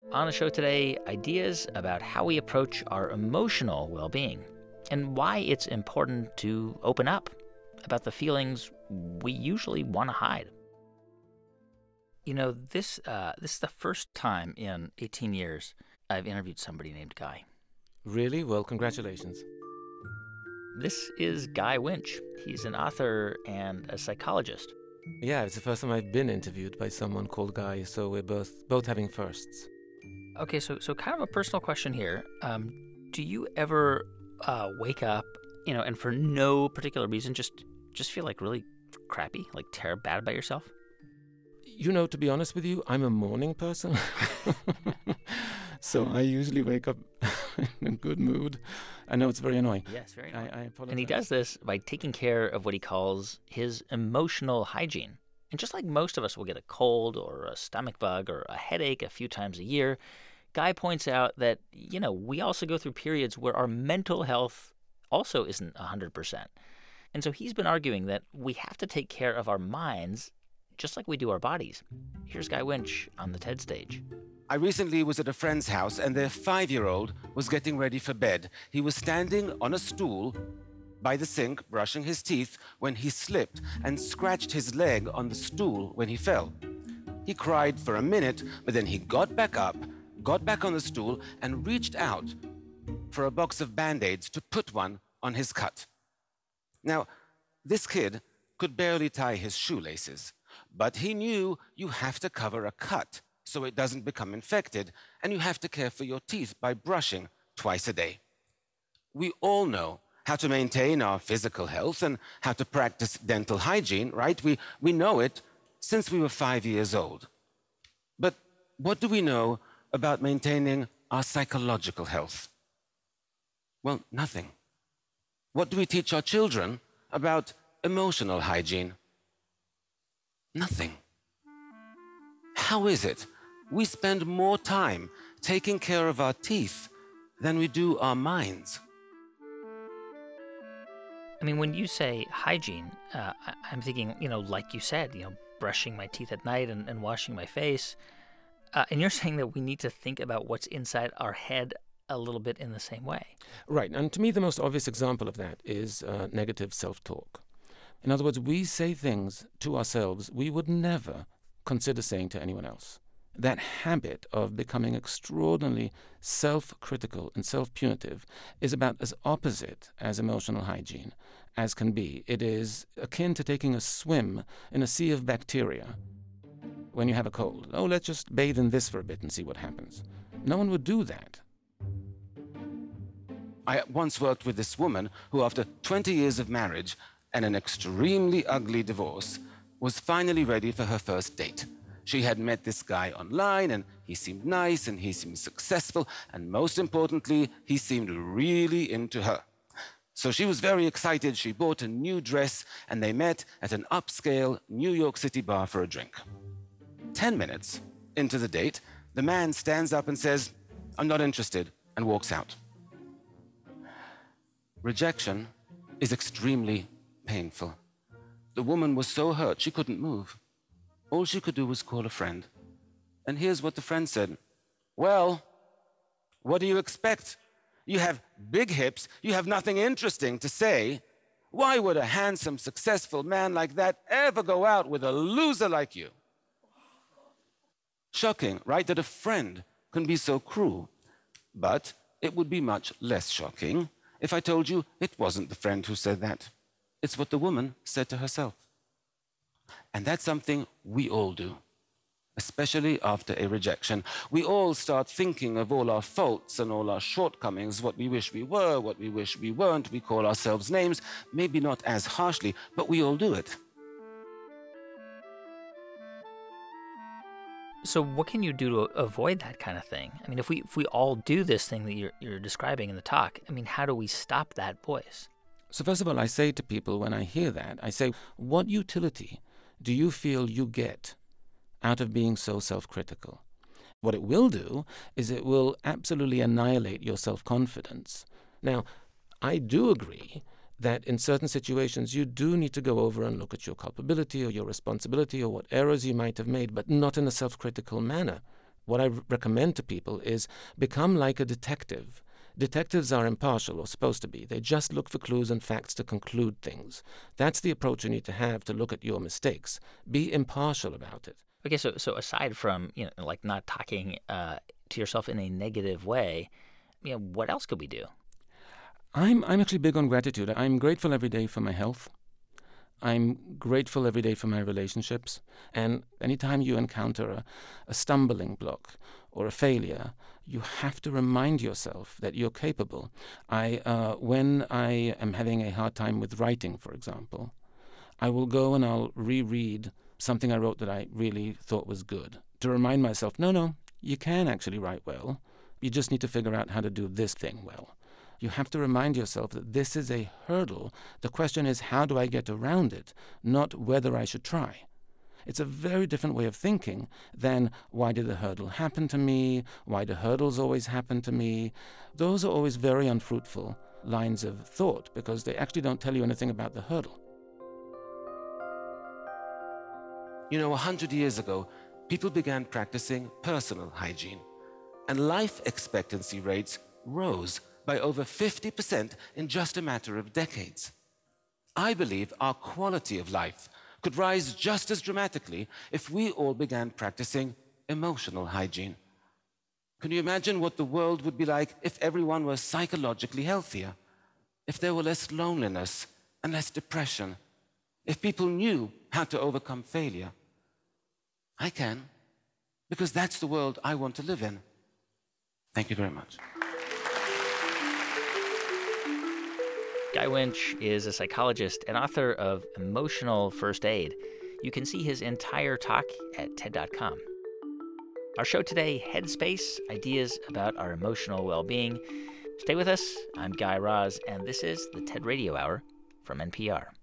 On the show today, ideas about how we approach our emotional well-being and why it's important to open up about the feelings we usually want to hide. You know, this is the first time in 18 years I've interviewed somebody named Guy. Really? Well, congratulations. This is Guy Winch. He's an author and a psychologist. Yeah, it's the first time I've been interviewed by someone called Guy, so we're both having firsts. Okay, so kind of a personal question here. Do you ever wake up, and for no particular reason, just feel like really crappy, like terrible, bad about yourself? To be honest with you, I'm a morning person. So I usually wake up in a good mood. I know it's very annoying. Yes, very annoying. I apologize. And he does this by taking care of what he calls his emotional hygiene. And just like most of us will get a cold or a stomach bug or a headache a few times a year, Guy points out that, we also go through periods where our mental health also isn't 100%. And so he's been arguing that we have to take care of our minds just like we do our bodies. Here's Guy Winch on the TED stage. I recently was at a friend's house and their 5-year-old was getting ready for bed. He was standing on a stool by the sink, brushing his teeth, when he slipped and scratched his leg on the stool when he fell. He cried for a minute, but then he got back up, got back on the stool, and reached out for a box of Band-Aids to put one on his cut. Now, this kid could barely tie his shoelaces, but he knew you have to cover a cut so it doesn't become infected, and you have to care for your teeth by brushing twice a day. We all know how to maintain our physical health and how to practice dental hygiene, right? We know it since we were 5 years old. But what do we know about maintaining our psychological health? Well, nothing. What do we teach our children about emotional hygiene? Nothing. How is it we spend more time taking care of our teeth than we do our minds? I mean, when you say hygiene, I'm thinking, like you said, brushing my teeth at night and washing my face. And you're saying that we need to think about what's inside our head a little bit in the same way. Right, and to me the most obvious example of that is negative self-talk. In other words, we say things to ourselves we would never consider saying to anyone else. That habit of becoming extraordinarily self-critical and self-punitive is about as opposite as emotional hygiene as can be. It is akin to taking a swim in a sea of bacteria when you have a cold. Oh, let's just bathe in this for a bit and see what happens. No one would do that. I once worked with this woman who, after 20 years of marriage and an extremely ugly divorce, was finally ready for her first date. She had met this guy online, and he seemed nice, and he seemed successful, and most importantly, he seemed really into her. So she was very excited. She bought a new dress, and they met at an upscale New York City bar for a drink. 10 minutes into the date, the man stands up and says, "I'm not interested," and walks out. Rejection is extremely painful. The woman was so hurt she couldn't move. All she could do was call a friend. And here's what the friend said. "Well, what do you expect? You have big hips, you have nothing interesting to say. Why would a handsome, successful man like that ever go out with a loser like you?" Shocking, right, that a friend can be so cruel. But it would be much less shocking if I told you it wasn't the friend who said that. It's what the woman said to herself. And that's something we all do, especially after a rejection. We all start thinking of all our faults and all our shortcomings, what we wish we were, what we wish we weren't. We call ourselves names, maybe not as harshly, but we all do it. So what can you do to avoid that kind of thing? I mean, if we all do this thing that you're describing in the talk, I mean, how do we stop that voice? So first of all, I say to people when I hear that, I say, what utility do you feel you get out of being so self-critical? What it will do is it will absolutely annihilate your self-confidence. Now, I do agree that in certain situations you do need to go over and look at your culpability or your responsibility or what errors you might have made, but not in a self-critical manner. What I recommend to people is become like a detective. Detectives are impartial, or supposed to be. They just look for clues and facts to conclude things. That's the approach you need to have to look at your mistakes. Be impartial about it. Okay, so aside from, like not talking to yourself in a negative way, what else could we do? I'm actually big on gratitude. I'm grateful every day for my health. I'm grateful every day for my relationships. And anytime you encounter a stumbling block or a failure, you have to remind yourself that you're capable. When I am having a hard time with writing, for example, I will go and I'll reread something I wrote that I really thought was good to remind myself, no, you can actually write well. You just need to figure out how to do this thing well. You have to remind yourself that this is a hurdle. The question is, how do I get around it, not whether I should try. It's a very different way of thinking than, why did the hurdle happen to me? Why do hurdles always happen to me? Those are always very unfruitful lines of thought because they actually don't tell you anything about the hurdle. 100 years ago, people began practicing personal hygiene, and life expectancy rates rose by over 50% in just a matter of decades. I believe our quality of life could rise just as dramatically if we all began practicing emotional hygiene. Can you imagine what the world would be like if everyone were psychologically healthier? If there were less loneliness and less depression? If people knew how to overcome failure? I can, because that's the world I want to live in. Thank you very much. Guy Winch is a psychologist and author of Emotional First Aid. You can see his entire talk at TED.com. Our show today, Headspace, ideas about our emotional well-being. Stay with us. I'm Guy Raz, and this is the TED Radio Hour from NPR.